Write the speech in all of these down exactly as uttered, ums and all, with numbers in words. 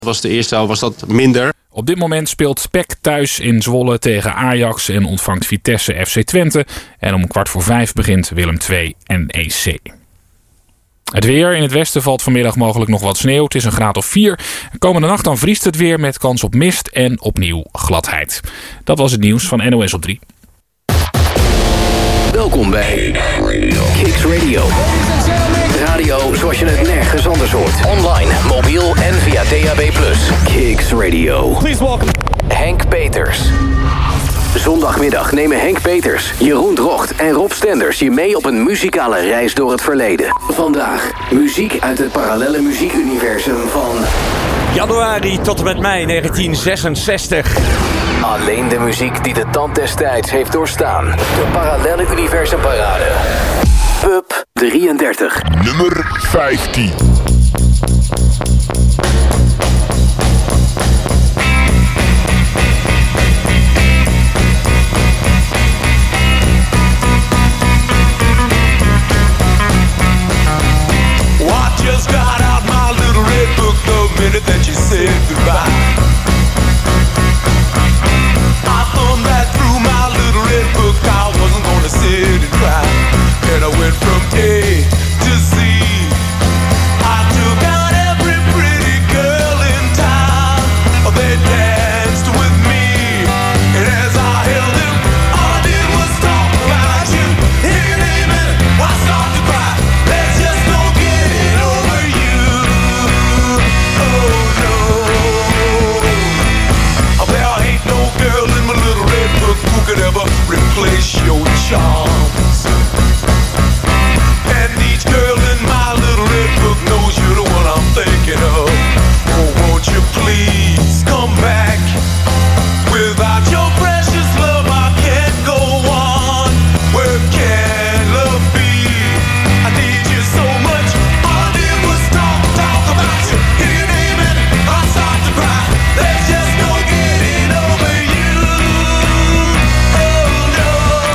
Was de eerste helft was dat minder. Op dit moment speelt P E C thuis in Zwolle tegen Ajax en ontvangt Vitesse F C Twente. En om kwart voor vijf begint Willem twee en E C. Het weer. In het westen valt vanmiddag mogelijk nog wat sneeuw. Het is een graad of vier. Komende nacht dan vriest het weer met kans op mist en opnieuw gladheid. Dat was het nieuws van N O S op drie. Welkom bij Kicks Radio. Radio zoals je het nergens anders hoort. Online, mobiel en via D A B plus. Kicks Radio. Please welcome Henk Peters. Zondagmiddag nemen Henk Peters, Jeroen Drocht en Rob Stenders je mee op een muzikale reis door het verleden. Vandaag muziek uit het parallelle muziekuniversum van januari tot en met mei negentien zesenzestig. Alleen de muziek die de tand des tijds heeft doorstaan. De parallelle universumparade. Pub drieëndertig. Nummer vijftien. Just got out my little red book the minute that you said goodbye. I thumbed that through my little red book. I wasn't gonna sit and cry. And I went from A to Z. I took out every pretty girl in town. They danced with me. And as I held them, all I did was talk about you. Hear your name and I start to cry. There's just no getting over you. Oh no. There ain't no girl in my little red book who could ever replace your charms. And each girl in my little red book knows you're the one I'm thinking of. Oh, won't you please come back? Without your precious love I can't go on. Where can love be? I need you so much. All I did was talk, talk about you. Hear your name and I start to cry. There's just no getting over you. Oh no.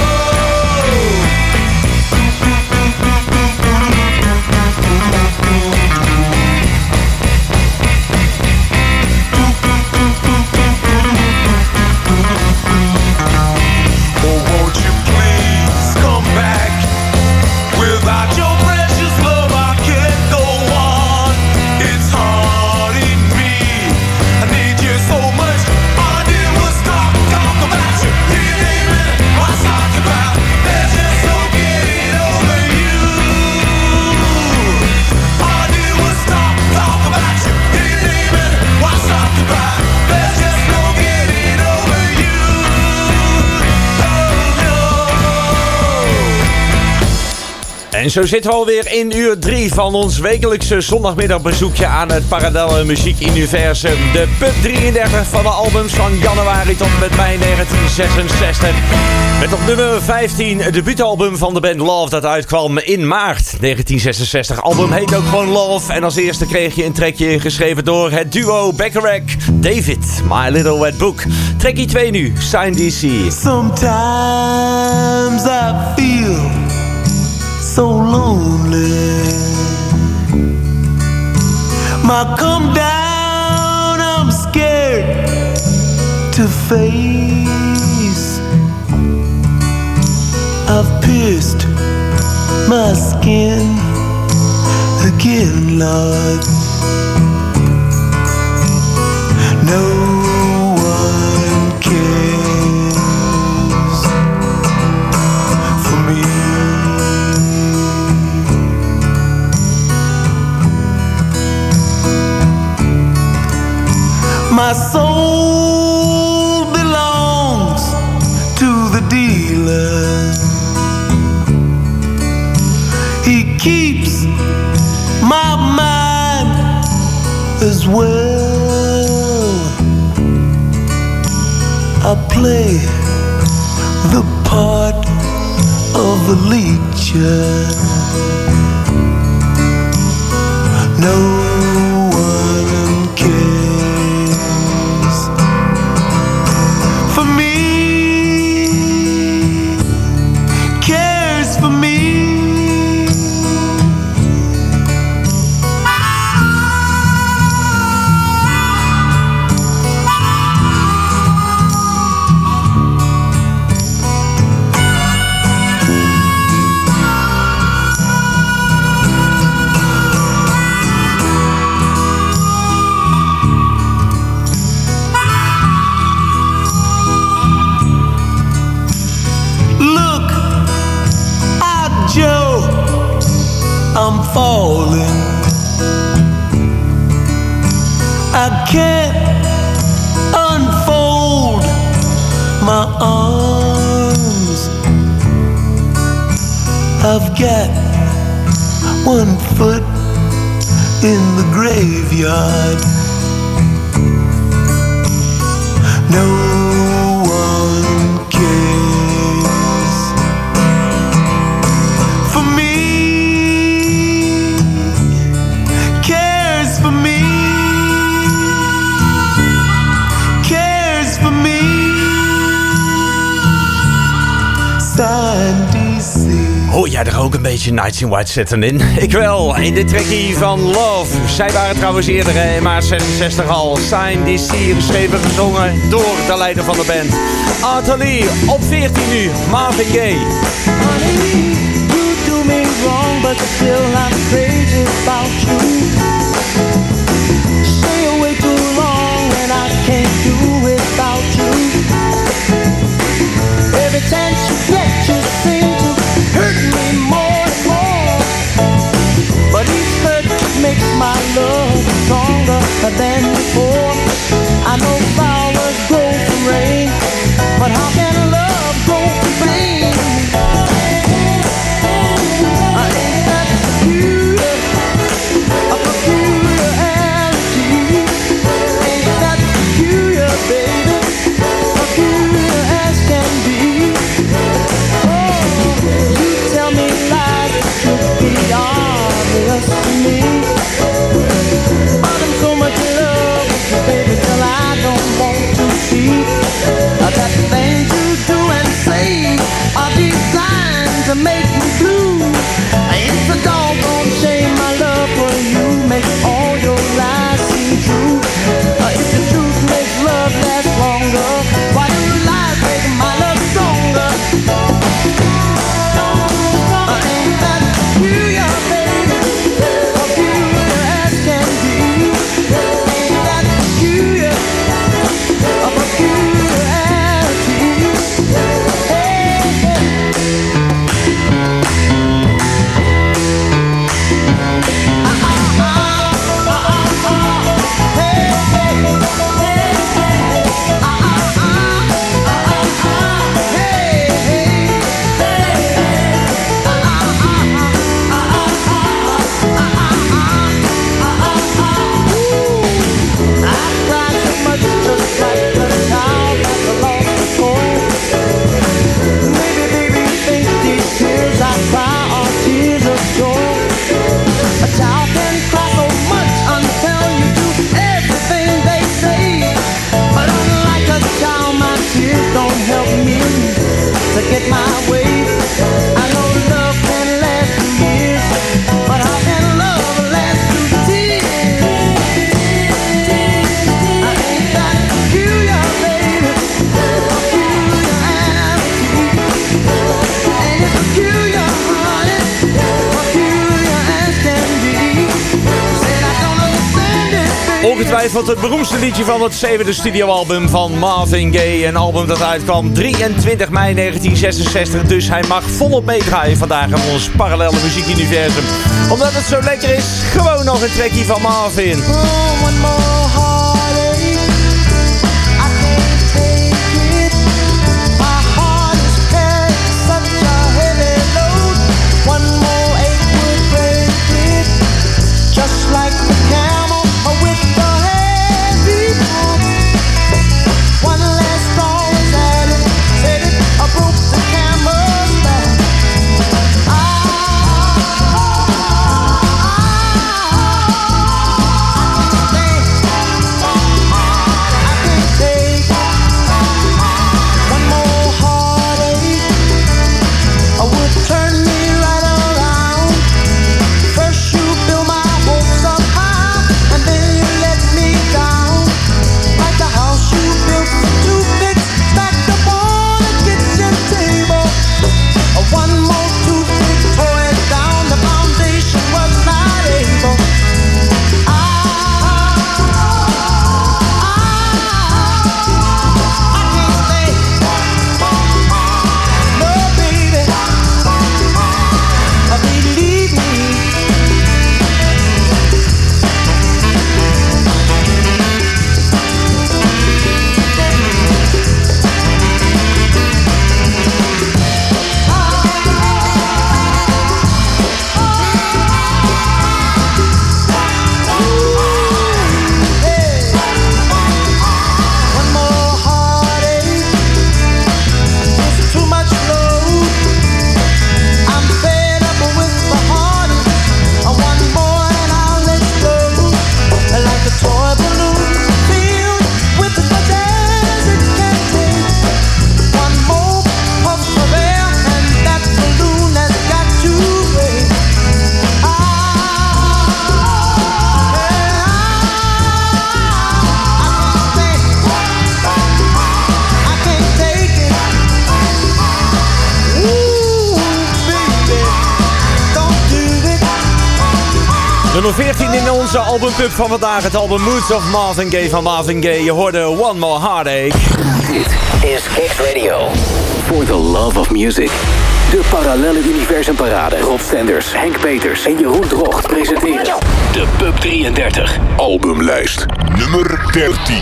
Oh, won't you please come back? Without your precious love I can't go on. It's haunting me. I need you so much. All I did was talk, talk about you. Hear your name and I start to cry. There's just no getting over you. All I did was talk, talk about you. Hear your name and I start to cry. There's just no getting over you. En zo zitten we alweer in uur drie van ons wekelijkse zondagmiddagbezoekje aan het parallelle muziekuniversum. De Pub drieëndertig van de albums van januari tot en met mei negentien zesenzestig. Met op nummer vijftien het debuutalbum van de band Love dat uitkwam in maart negentien zesenzestig. Album heet ook gewoon Love. En als eerste kreeg je een trekje geschreven door het duo Bacharach, David, My Little Red Book. Trekje twee nu, Sign D C. Sometimes I feel so lonely. My come down, I'm scared to face. I've pierced my skin again, Lord. No one cares for me. My soul belongs to the dealer. He keeps my mind as well. I play the part of a leecher. No one cares for me. Cares for me. falling. I can't unfold my arms. I've got one foot in the graveyard. No one cares for me, cares for me, cares for me. Sign D C. Hoor jij er ook een beetje Nights in White Satin in? Ik wel, in dit trackie van Love. Zij waren trouwens eerder in maart zesenzestig al. Sign D C, geschreven en gezongen door de leider van de band. Arthur Lee, op veertien nu, Marvin Gaye. Honey, you do me wrong, but still I'm crazy about you. Stay away too long and I can't do without you. Every chance you get, you seem to hurt me more and more. But each hurt makes my love stronger than before. I know flowers grow from rain, but how can love grow from pain? I ain't that peculiar, a peculiarity. Ain't that peculiar, baby, peculiar as can be. You tell me lies that should be obvious to me. But I'm so much in love with you, baby, till I don't want to see that things you do and say are designed to make me blue. It's a doggone shame my love for you makes all your lies seem true. If the truth makes love last longer, why do lies make my love stronger? Ain't that peculiar, baby, peculiar as can be. Ain't that peculiar, a peculiarity. Hey, hey. Ah, ah, ah, ah, ah, hey, hey, hey, hey. Ah, ah, ah, ah, ah, hey, hey, hey. I cried so much just like a child that's lost its home. Maybe, baby, you think these tears I cry are tears of joy. A child can cry so much until you do everything they say. But unlike a child, my tears don't help me to get my way. I know love can last through years, but how can love last through tears? I ain't that peculiar, baby, peculiarity. Ain't it peculiar, honey, peculiar as can be. Said I don't understand it, baby. Ongetwijfeld het beroemdste liedje van het zevende studioalbum van Marvin Gaye. Een album dat uitkwam drieëntwintig mei negentien zesenzestig. Dus hij mag volop meedraaien vandaag in ons parallele muziekuniversum. Omdat het zo lekker is, gewoon nog een trackie van Marvin. Oh, one more heartache, I can't take it. My heart is carrying such a heavy load. One more ache would break it, just like the camel with the heavy book. One last straw was added, said it, I broke the camel's back. Ah, I can't stand Nummer veertien in onze albumpub van vandaag. Het album Moods of Marvin Gaye van Marvin Gaye. Je hoorde One More Heartache. Dit is Kicks Radio. For the love of music. De Parallelle Universum Parade. Rob Stenders, Henk Peters en Jeroen Drocht presenteren de Pub drieëndertig. Albumlijst nummer dertien.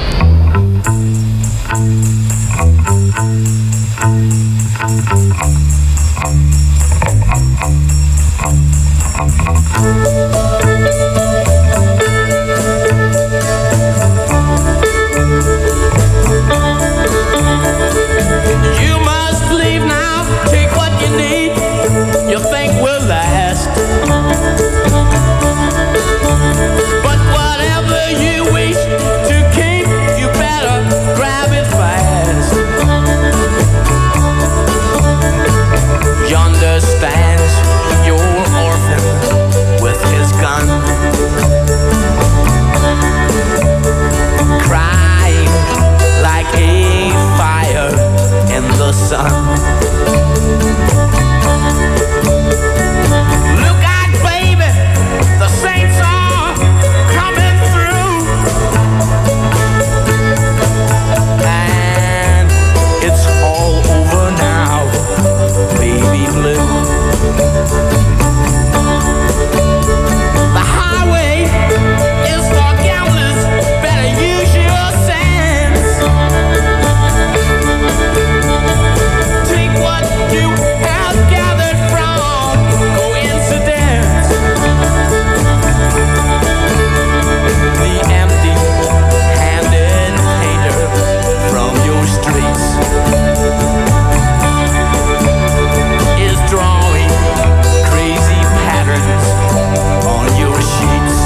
You must leave now, take what you need, you think will last. But whatever you wish to keep, you better grab it fast. Yonder stands your orphan with his gun, crying like a fire in the sun. Look out, baby, the saints are coming through, and it's all over now, baby blue. The highway is for gamblers, better use your sense. Take what you have gathered from coincidence. The empty-handed hater from your streets is drawing crazy patterns on your sheets.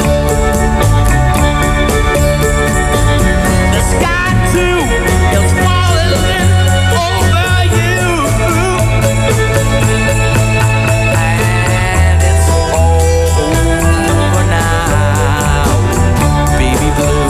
The sky too is falling over you, and it's all over now, baby blue.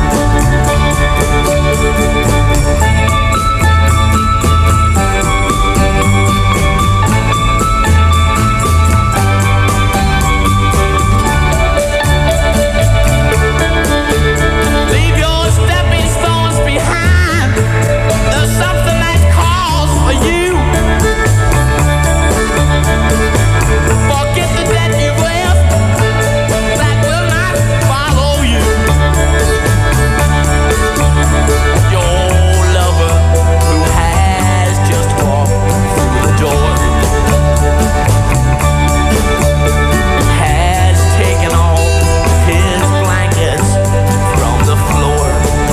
Leave your stepping stones behind. There's something that calls for you. Forget the debt you've left, that will not follow you. Your lover who has just walked through the door has taken all his blankets from the floor.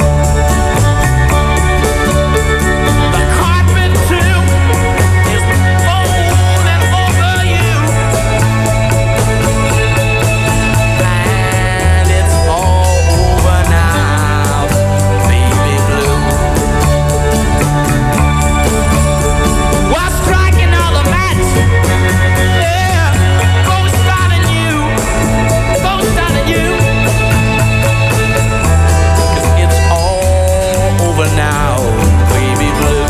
The carpet too is folding over you, and it's all over now, baby blue. Well, strike another match, yeah, go starting you, go starting you, 'cause it's all over now, baby blue.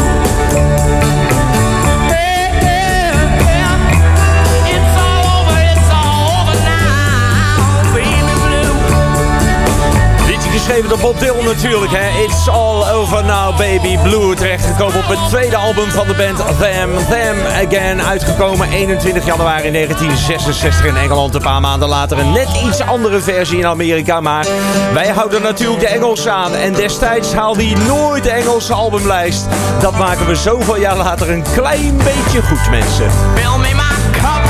Hey, yeah, yeah, it's all over, it's all over now, baby blue. Liedje geschreven door Bob Dylan natuurlijk, hè. It's all over now, baby blue. Terechtgekomen op het tweede album van de band Them, Them Again. Uitgekomen eenentwintig januari negentien zesenzestig in Engeland. Een paar maanden later een net iets andere versie in Amerika. Maar wij houden natuurlijk de Engelse aan. En destijds haalde hij nooit de Engelse albumlijst. Dat maken we zoveel jaar later een klein beetje goed, mensen. Fill me my cup,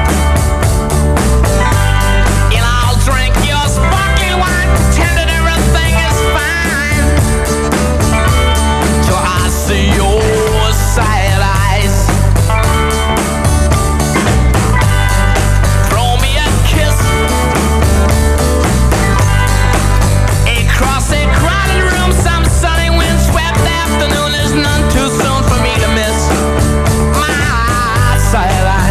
and I'll drink your sparkling wine, pretend that everything is fine, till I see your sad eyes. Throw me a kiss across a crowded room, some sunny windswept afternoon. There's none too soon for me to miss my sad eyes.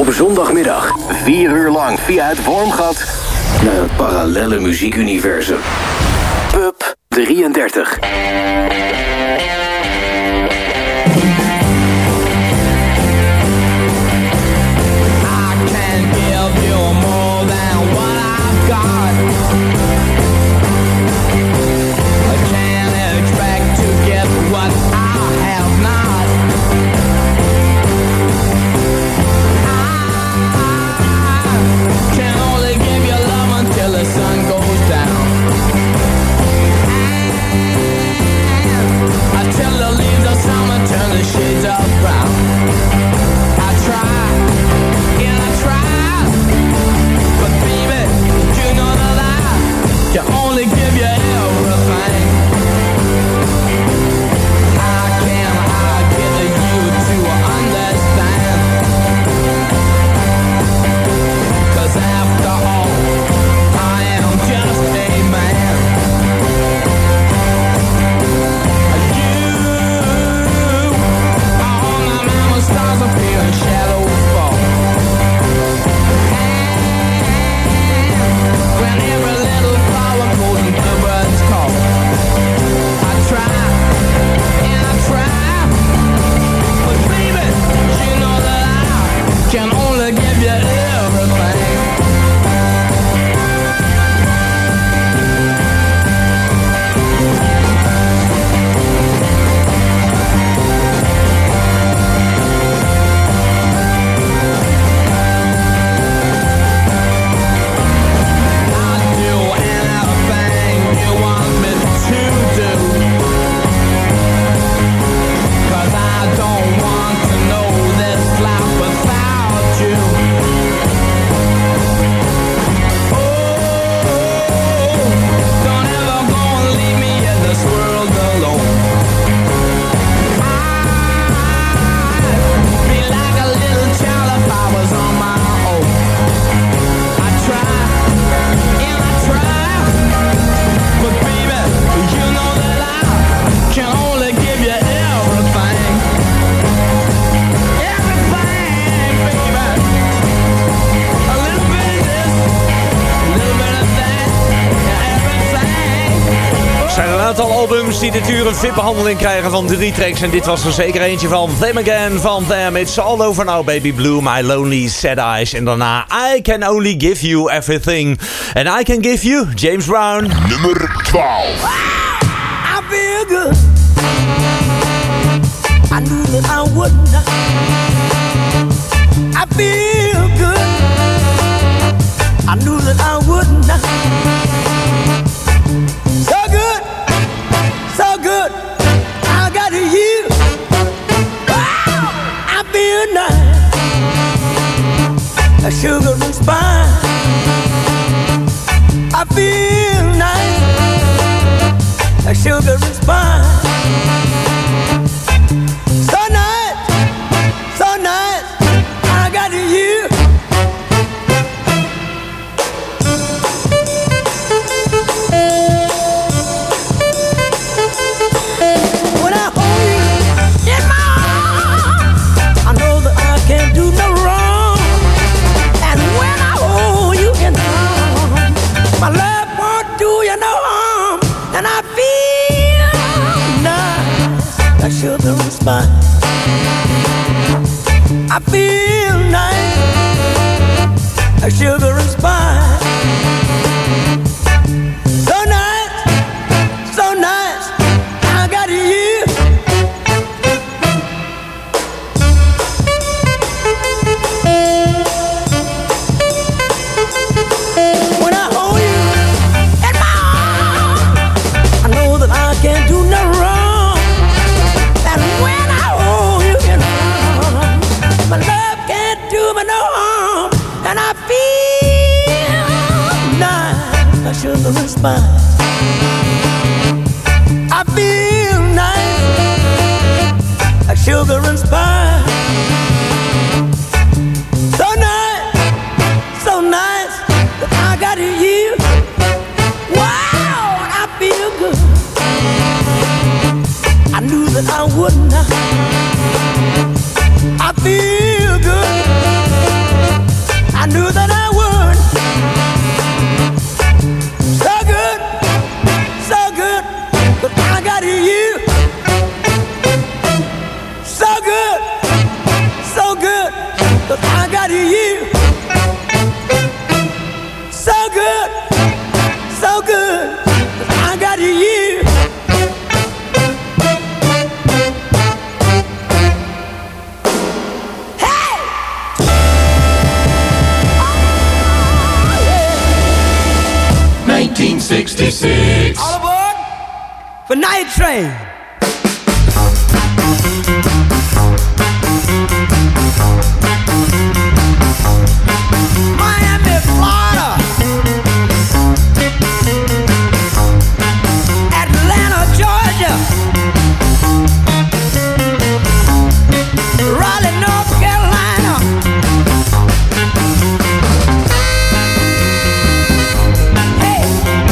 Op zondagmiddag, vier uur lang via het Wormgat naar het parallelle muziekuniversum. Pub drieëndertig. Shades of brown. I try, and I try, but baby, you know that I can only give you everything. How can I get you to understand? 'Cause after all, I am just a man. Stars appear and shadows fall. And when every little flower goes and the birds call, I try and I try, but baby, you know that I can only give you everything. Albums die dit uur een V I P-behandeling krijgen van drie tracks. En dit was er zeker eentje van. Them Again van Them. It's all over now, baby blue. My lonely sad eyes. En daarna I Can Only Give You Everything. And I Can Give You James Brown. Nummer twaalf. I feel good. I knew that I would not. I feel good. I knew that I would not. So good, I got you. Wow, I feel nice, a sugar and spice. I feel nice, a sugar and spice. So nice, so nice, I got you. My love won't do you no harm, and I feel nice, like sugar and spice. I feel nice, like sugar and spice. So nice, so nice, I got you. When I hold you in my arms, I know that I can't do no wrong. And when I hold you in my arms, my love can't do me no harm. And I feel nice, like sugar and spice. I feel nice, like sugar and spice. So nice, so nice, that I got you. Wow, I feel good. I knew that I would not. I feel good. to you. Hey! nineteen sixty-six. All aboard for Night Train. Miami, Florida. Atlanta, Georgia. Raleigh, North Carolina. Hey.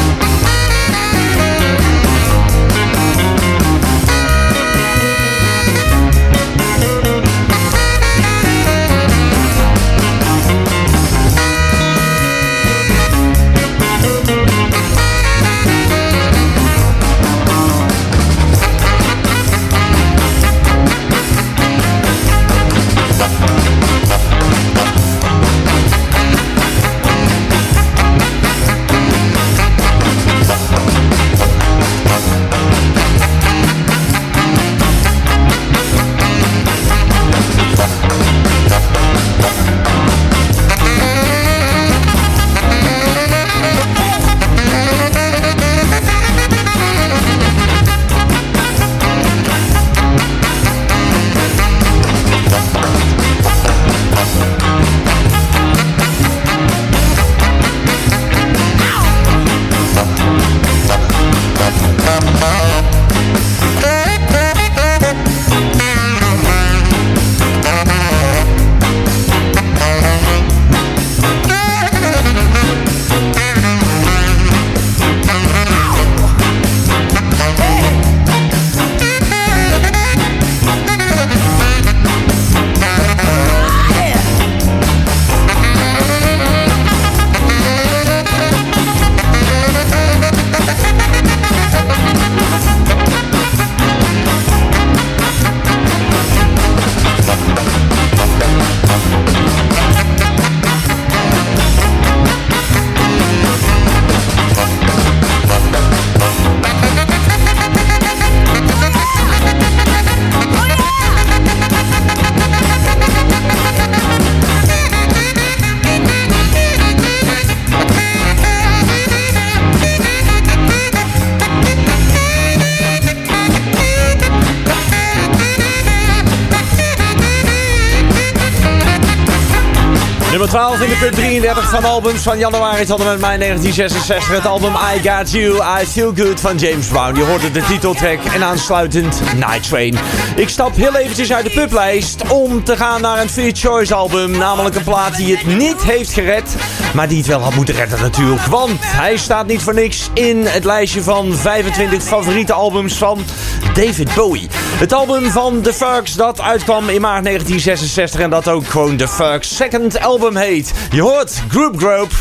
Nummer twaalf in de punt drieëndertig van albums van januari tot en met mei negentien zesenzestig. Het album I Got You, I Feel Good van James Brown. Je hoorde de titeltrack en aansluitend Night Train. Ik stap heel eventjes uit de publijst om te gaan naar een Free Choice album. Namelijk een plaat die het niet heeft gered, maar die het wel had moeten redden natuurlijk. Want hij staat niet voor niks in het lijstje van vijfentwintig favoriete albums van David Bowie. Het album van The Fugs dat uitkwam in maart negentien zesenzestig en dat ook gewoon The Fugs Second Album heet. Je hoort Group Group.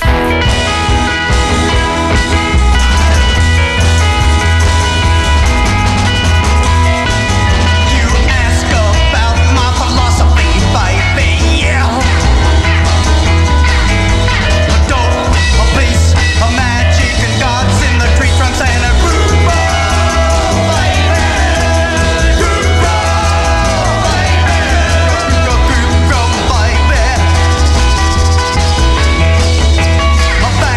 Baby.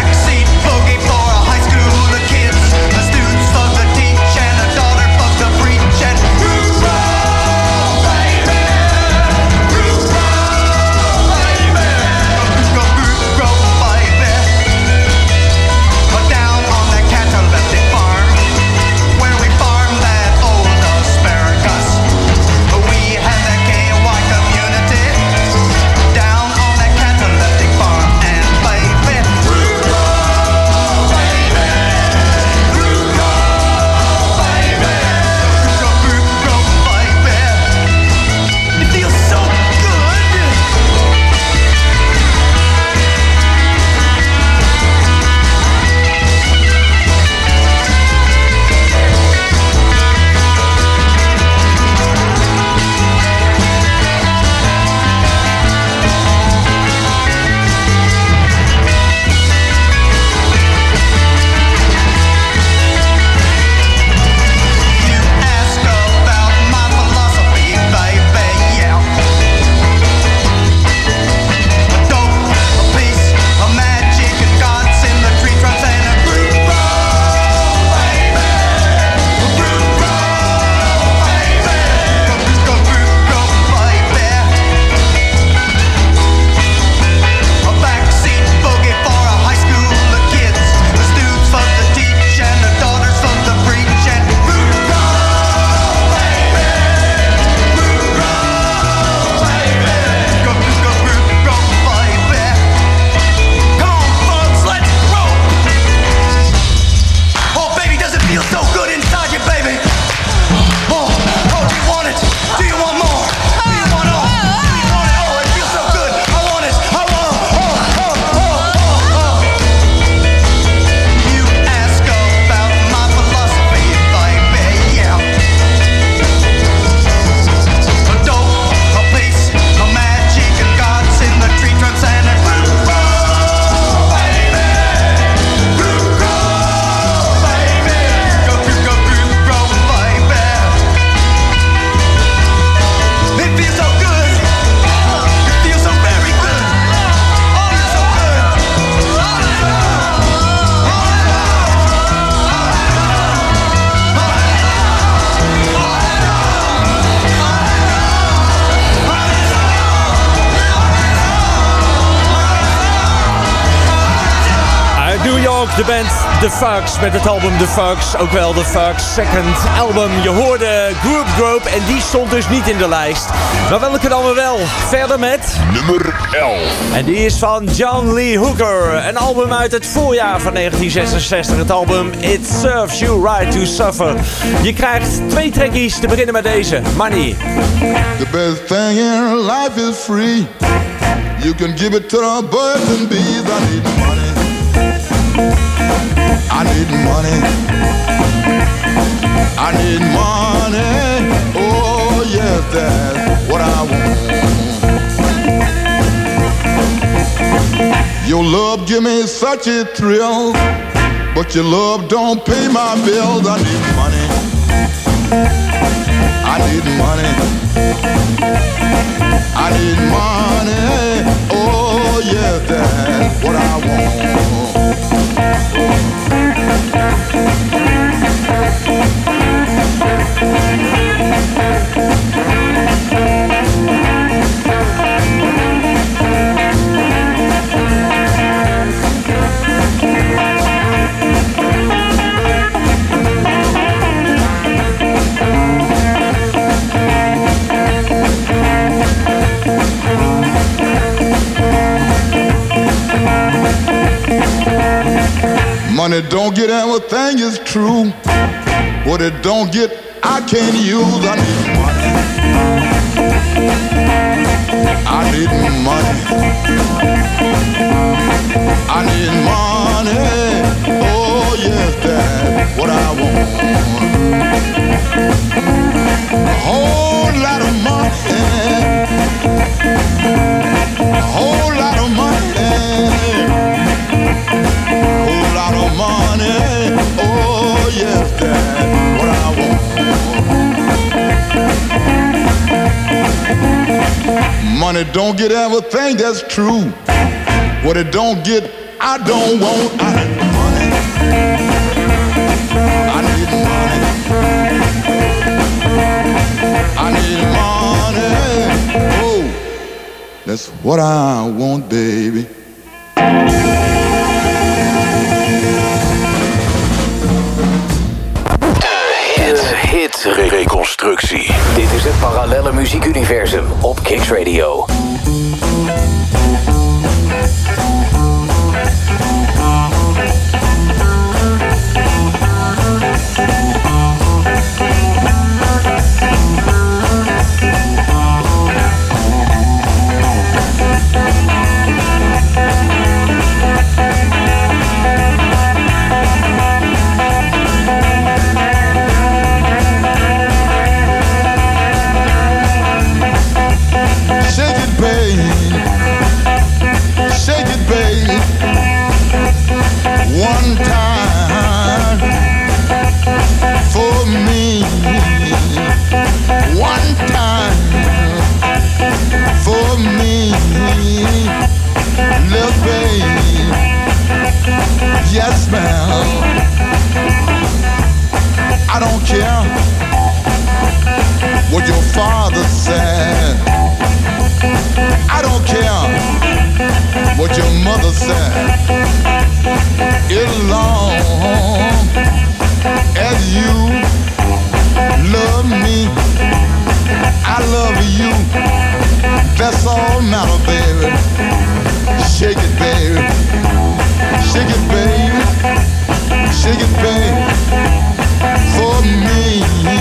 de band The Fugs met het album The Fugs. Ook wel The Fugs Second Album. Je hoorde Group Group en die stond dus niet in de lijst. Maar welke dan weer wel? Verder met... Nummer elf. En die is van John Lee Hooker. Een album uit het voorjaar van negentien zesenzestig. Het album It Serves You Right to Suffer. Je krijgt twee trackies te beginnen met deze. Money. The best thing in life is free. You can give it to the birds and bees. I need money. I need money. I need money. Oh yes, that's what I want. Your love give me such a thrill, but your love don't pay my bills. I need money. I need money. I need money. Oh yes, that's what I want. Money don't get everything is true. What it don't get, I can't use. I need money. I need money. I need money. Oh yes, that's what I want. A whole lot of money. A whole lot of money. Whole lot of money, oh yes, that's what I want. Money don't get everything, that's true. What it don't get, I don't want. I need money. I need money. I need money. Oh, that's what I want, baby. Reconstructie. Dit is het parallelle muziekuniversum op Kicks Radio. One time for me, one time for me, little baby, yes ma'am. I don't care what your father said. I don't care what your mother said. As long as you love me, I love you. That's all matter, baby. Shake it, baby. Shake it, baby. Shake it, baby. For me,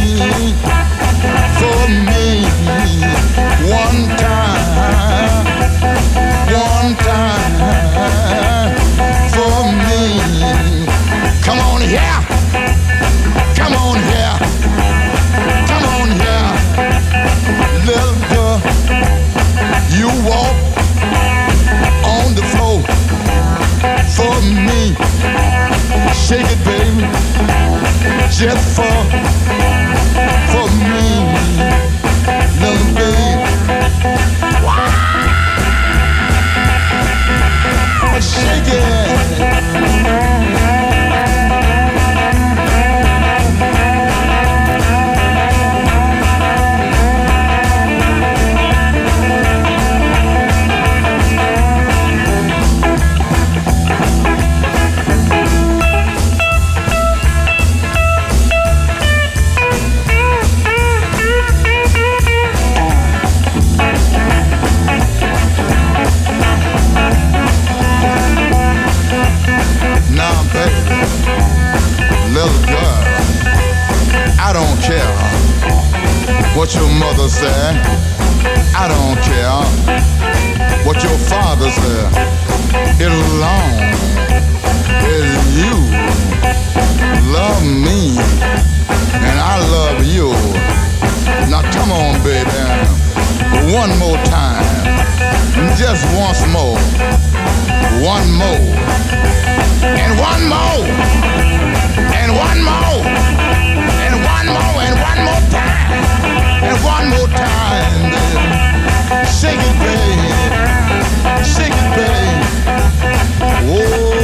for me. One time, one time. For me. Come on here. Come on here. Come on here. Little girl, you walk on the floor for me. Shake it, baby. Just for, for me. Little baby. Wow. Shake it. care what your mother said. I don't care what your father said. As long as you love me and I love you. Now come on, baby, one more time, just once more, one more, and one more, and one more, and one more, and one more time, and one more time, baby. Shake it, baby, shake it, baby. Oh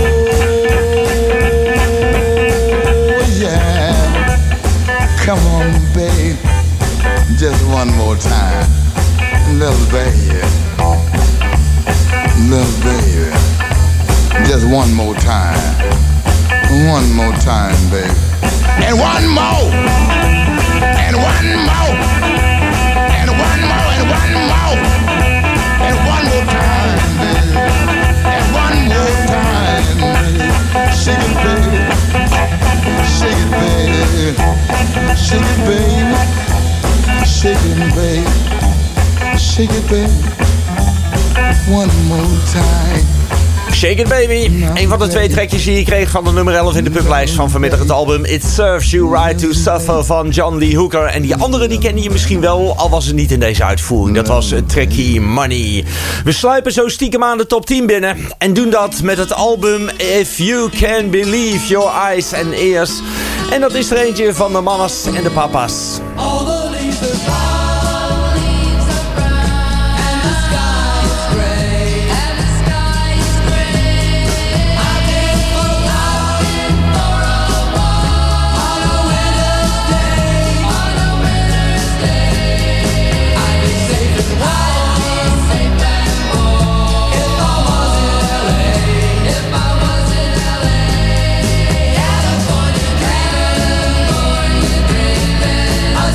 yeah, come on, baby. Just one more time, little baby, little baby. Just one more time, one more time, baby. And one more, and one more, and one more, and one more, and one more time, baby. And one more time, baby. Shake it, baby, shake it, baby, shake it, baby. Shake it, baby. Shake it, baby. One more time. Shake It Baby. Een van de twee trekjes die je kreeg van de nummer elf in de publijst van vanmiddag. Het album It Serves You Right to Suffer van John Lee Hooker. En die andere die kende je misschien wel, al was het niet in deze uitvoering. Dat was het trekje Money. We sluipen zo stiekem aan de top tien binnen. En doen dat met het album If You Can Believe Your Eyes and Ears. En dat is er eentje van de mamas en de papa's. All the leaves are brown. And the sky is gray. And the sky is gray. I've been for a walk. For a walk. On a winter's day. On a winter's day. I'd be safe and warm. Safe and warm. If I was in L A. If I was in L A. California dreaming. California dreaming.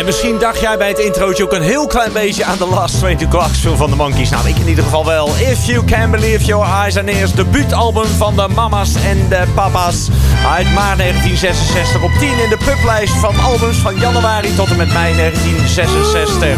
misschien dacht jij bij het introotje ook een heel klein beetje aan de Last Train to Clarksville van de Monkees. Nou, ik in ieder geval wel. If You Can Believe Your Eyes and Ears, debuutalbum van de mama's en de papa's. Uit maart negentien zesenzestig op tien in de publijst van albums van januari tot en met mei negentien zesenzestig.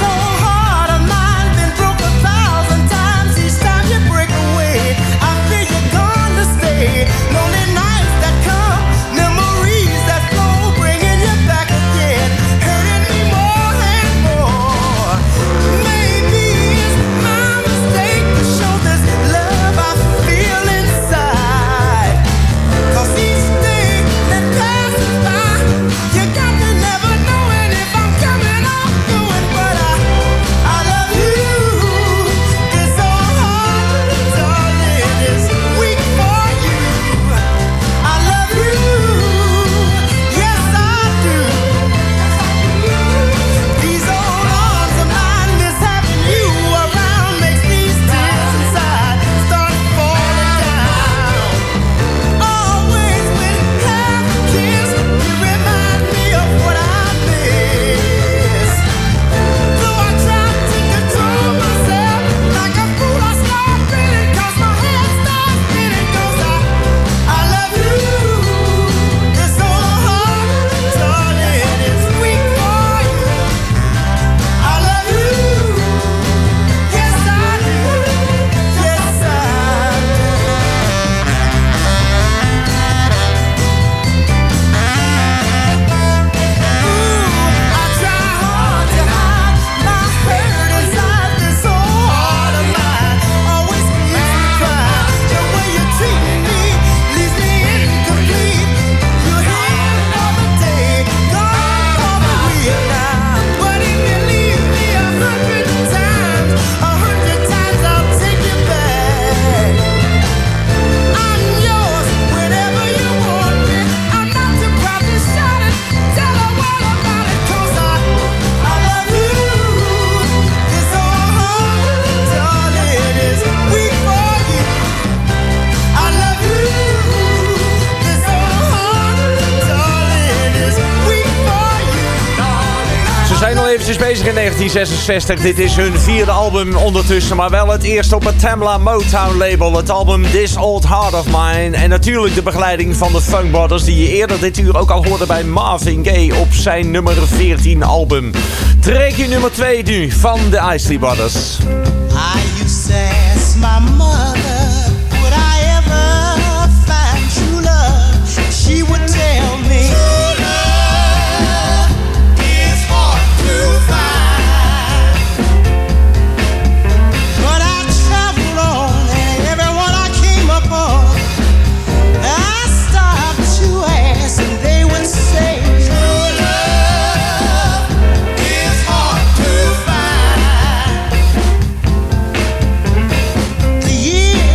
Bezig in negentien zesenzestig. Dit is hun vierde album ondertussen, maar wel het eerste op het Tamla Motown label. Het album This Old Heart of Mine. En natuurlijk de begeleiding van de Funk Brothers, die je eerder dit uur ook al hoorde bij Marvin Gaye op zijn nummer veertien album. Trekje nummer twee nu van de Isley Brothers. I used to ask my mother, would I ever find true love? She would tell me, true love is hard to find. But I traveled on, and everyone I came upon, I stopped to ask, and they would say, true love is hard to find. The years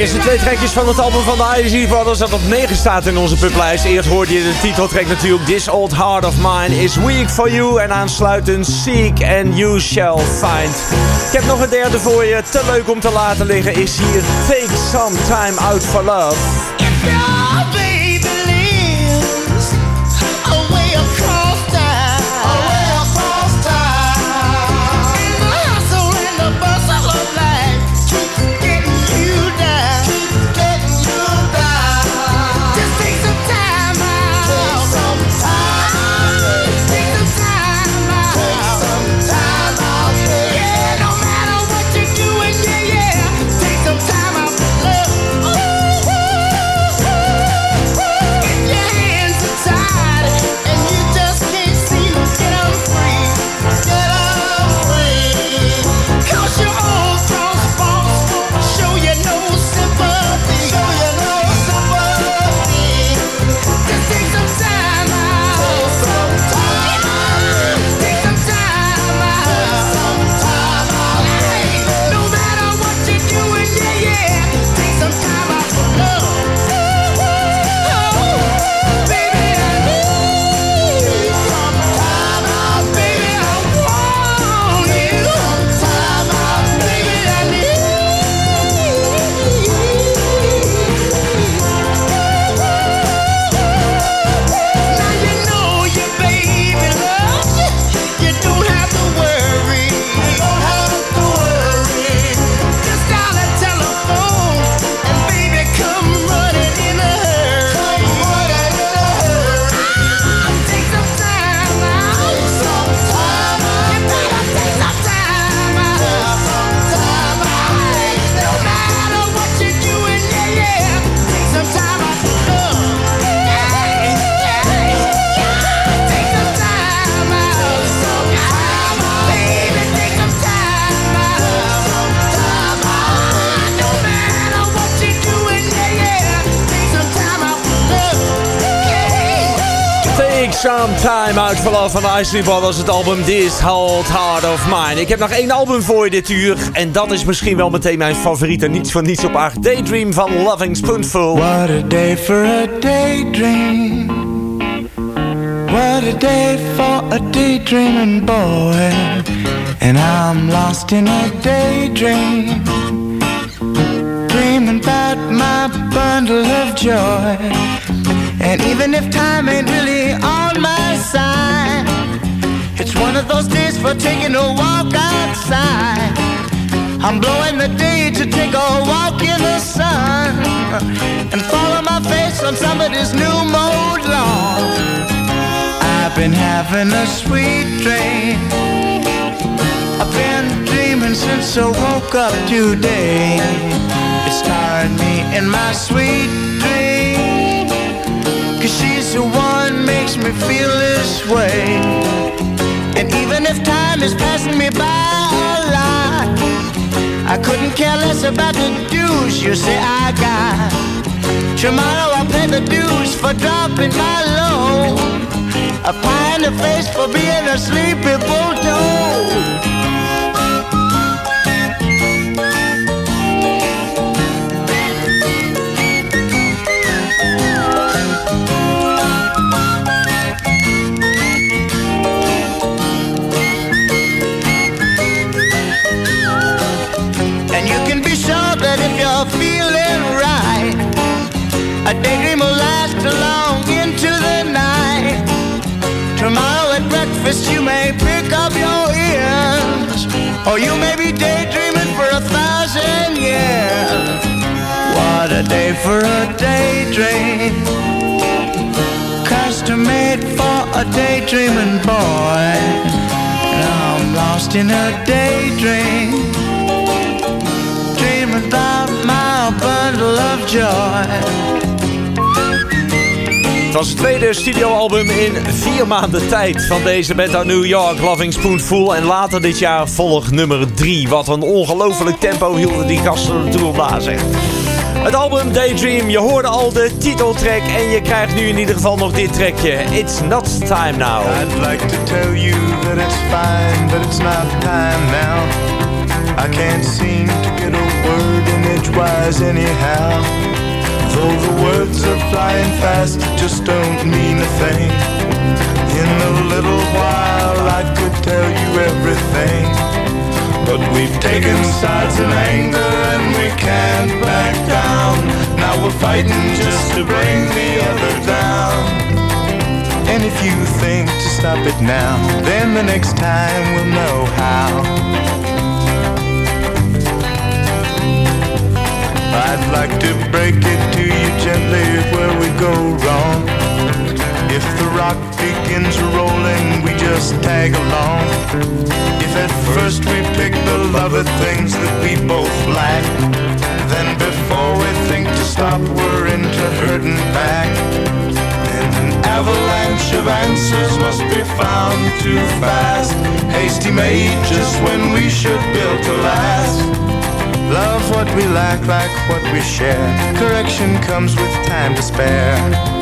eerste twee trackjes van het album van de Isley Brothers dat op negen staat in onze publijst. Eerst hoorde je de titeltrack natuurlijk This Old Heart of Mine is Weak for You. En aansluitend Seek and You Shall Find. Ik heb nog een derde voor je. Te leuk om te laten liggen is hier Take Some Time Out for Love. Some Time Out for Love van de Isley Brothers, het album This Old Heart of Mine. Ik heb nog één album voor je dit uur en dat is misschien wel meteen mijn favoriete, niets van niets op acht. Daydream van Loving Spoonful. What a day for a daydream. What a day for a daydreaming boy. And I'm lost in a daydream, dreaming about my bundle of joy. And even if time ain't really on my side, it's one of those days for taking a walk outside. I'm blowing the day to take a walk in the sun and follow my face on somebody's new mode lawn. I've been having a sweet dream. I've been dreaming since I woke up today. It's starring me in my sweet dream, 'cause she's the one makes me feel this way. And even if time is passing me by a lot, I couldn't care less about the dues you say I got. Tomorrow I'll pay the dues for dropping my load, a pie in the face for being a sleepy bulldog. Feeling right, a daydream will last along into the night. Tomorrow at breakfast you may pick up your ears, or you may be daydreaming for a thousand years. What a day for a daydream, custom made for a daydreaming boy. And I'm lost in a daydream, about my bundle of joy. Het was het tweede studioalbum in vier maanden tijd van deze band uit New York, Loving Spoonful. En later dit jaar volgt nummer drie. Wat een ongelofelijk tempo hielden die gasten er toe op na, zeg. Het album Daydream, je hoorde al de titeltrack en je krijgt nu in ieder geval nog dit trackje. It's not time now. I'd like to tell you that it's fine, but it's not time now. I can't seem to get a word in wise anyhow. Though the words are flying fast, it just don't mean a thing. In a little while I could tell you everything, but we've taken sides in anger and we can't back down. Now we're fighting just to bring the other down. And if you think to stop it now, then the next time we'll know how. I'd like to break it to you gently where we go wrong. If the rock begins rolling, we just tag along. If at first we pick the lovely things that we both lack, then before we think to stop, we're into hurting back. Then an avalanche of answers must be found too fast. Hasty made just when we should build to last. Love what we lack, like what we share. Correction comes with time to spare.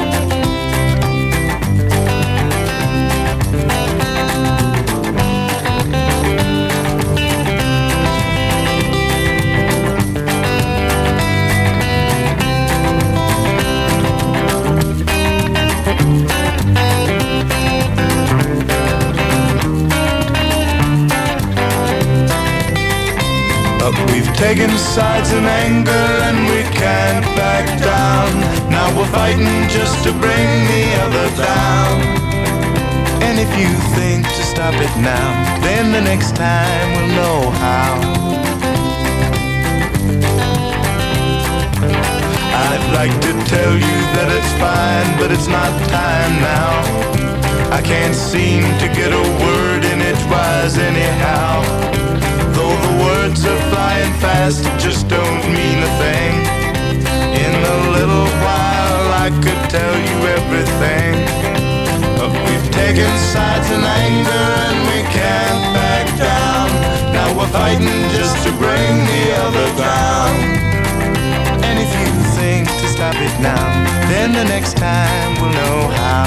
We've taken sides in anger and we can't back down. Now we're fighting just to bring the other down. And if you think to stop it now, then the next time we'll know how. I'd like to tell you that it's fine, but it's not time now. I can't seem to get a word in edgewise anyhow. Though the words are flying fast, it just don't mean a thing. In a little while I could tell you everything, but we've taken sides in anger and we can't back down. Now we're fighting just to bring the other down. And if you think to stop it now, then the next time we'll know how.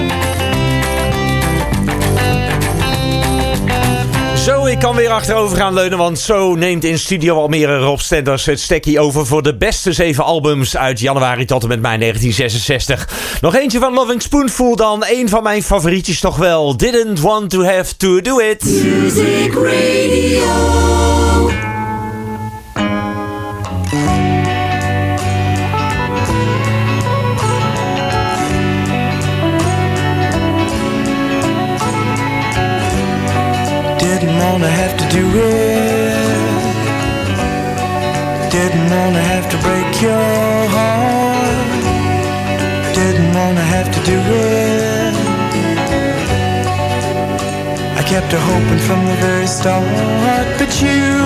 Zo, ik kan weer achterover gaan leunen, want zo neemt in Studio Almere Rob Stenders het stekkie over voor de beste zeven albums uit januari tot en met mei negentien zesenzestig. Nog eentje van Loving Spoonful dan, een van mijn favorietjes toch wel. Didn't Want to Have to Do It. Music Radio. Didn't wanna have to do it. Didn't wanna have to break your heart. Didn't wanna have to do it. I kept a hoping from the very start, but you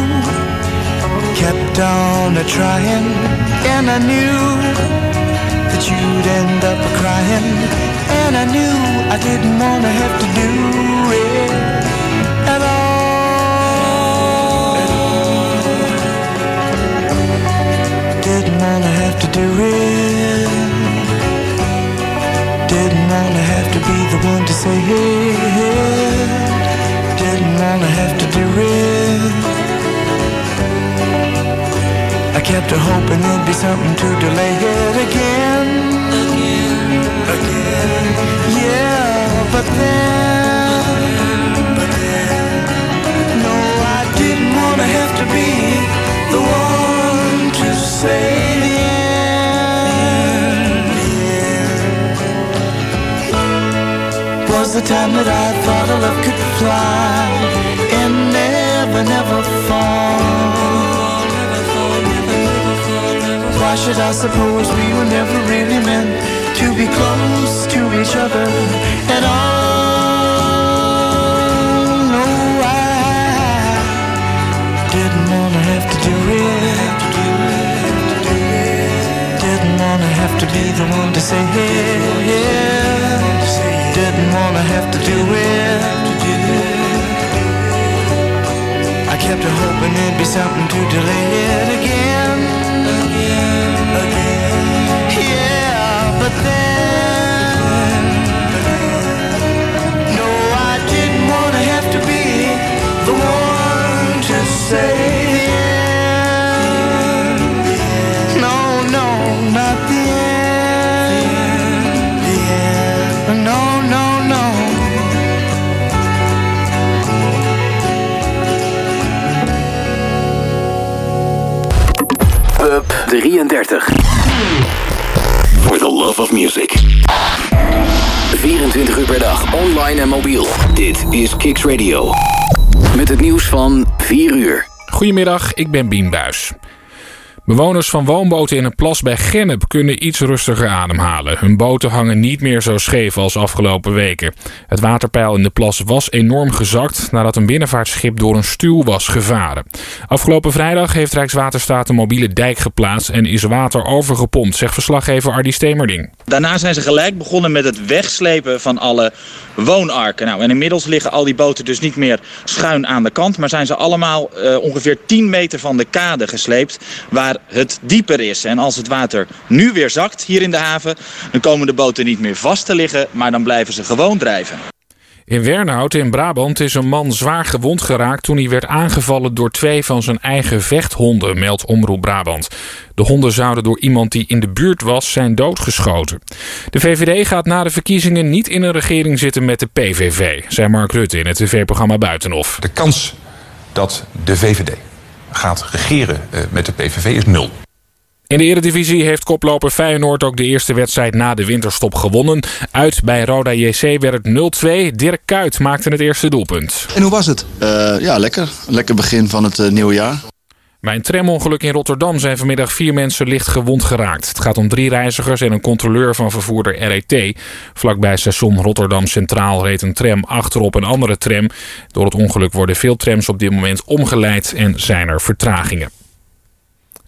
kept on a trying, and I knew that you'd end up a crying, and I knew I didn't wanna have to do it at all. Didn't wanna have to do it. Didn't wanna have to be the one to say it. Didn't wanna have to do it. I kept a hoping there'd be something to delay it again. Again, again. Yeah, but then, but then, no, I didn't wanna have to be the one to say the end. Was the time that I thought a love could fly and never, never fall. Why should I suppose we were never really meant to be close to each other at all? No, I didn't wanna have to do it. Didn't wanna have to be the one to say it. Didn't wanna have to do it. I kept a hoping there'd be something to delay it again. Again, again. Yeah, but then, no, I didn't wanna have to be the one to say the end. drieëndertig. For the love of music. vierentwintig uur per dag, online en mobiel. Dit is Kicks Radio. Met het nieuws van vier uur. Goedemiddag, ik ben Bien Buijs. Bewoners van woonboten in een plas bij Gennep kunnen iets rustiger ademhalen. Hun boten hangen niet meer zo scheef als afgelopen weken. Het waterpeil in de plas was enorm gezakt nadat een binnenvaartschip door een stuw was gevaren. Afgelopen vrijdag heeft Rijkswaterstaat een mobiele dijk geplaatst en is water overgepompt, zegt verslaggever Ardy Stemerding. Daarna zijn ze gelijk begonnen met het wegslepen van alle woonarken. Nou, en inmiddels liggen al die boten dus niet meer schuin aan de kant, maar zijn ze allemaal uh, ongeveer tien meter van de kade gesleept, waar het dieper is. En als het water nu weer zakt hier in de haven, dan komen de boten niet meer vast te liggen, maar dan blijven ze gewoon drijven. In Wernhout in Brabant is een man zwaar gewond geraakt toen hij werd aangevallen door twee van zijn eigen vechthonden, meldt Omroep Brabant. De honden zouden door iemand die in de buurt was zijn doodgeschoten. De V V D gaat na de verkiezingen niet in een regering zitten met de P V V, zei Mark Rutte in het tv-programma Buitenhof. De kans dat de V V D gaat regeren met de P V V is nul. In de Eredivisie heeft koploper Feyenoord ook de eerste wedstrijd na de winterstop gewonnen. Uit bij Roda J C werd het nul twee. Dirk Kuyt maakte het eerste doelpunt. En hoe was het? Uh, ja, lekker. Lekker begin van het uh, nieuwe jaar. Bij een tramongeluk in Rotterdam zijn vanmiddag vier mensen licht gewond geraakt. Het gaat om drie reizigers en een controleur van vervoerder R E T. Vlakbij station Rotterdam Centraal reed een tram achterop een andere tram. Door het ongeluk worden veel trams op dit moment omgeleid en zijn er vertragingen.